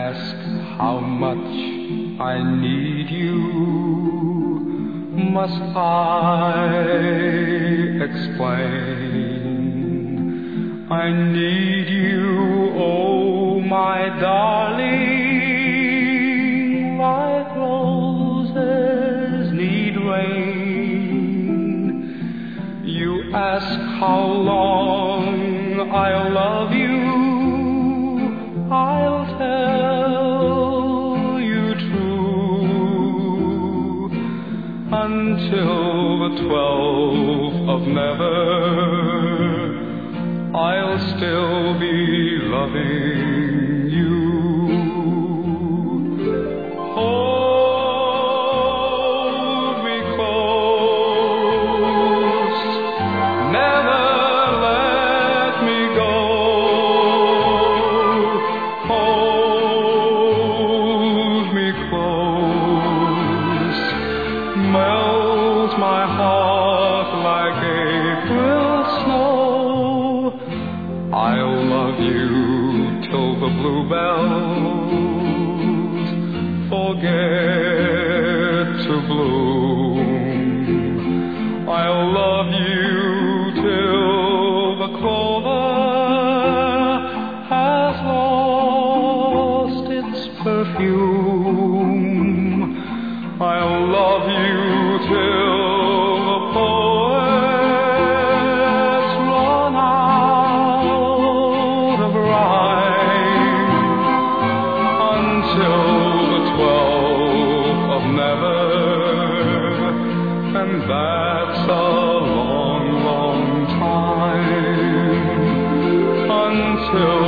ask how much I need you. Must I explain? I need you, oh my darling, like roses need rain. You ask how long I'll love you. I'll tell you true, until the 12th of never, I'll still be loving you. Hold me close, never let me go. Hold me close, melt my heart like April snow. I'll love you till the bluebells forget to bloom. I'll love you till the clover has lost its perfume. I'll love you till the poets run out of rhyme, until the 12th of never, and that's a long, long time, until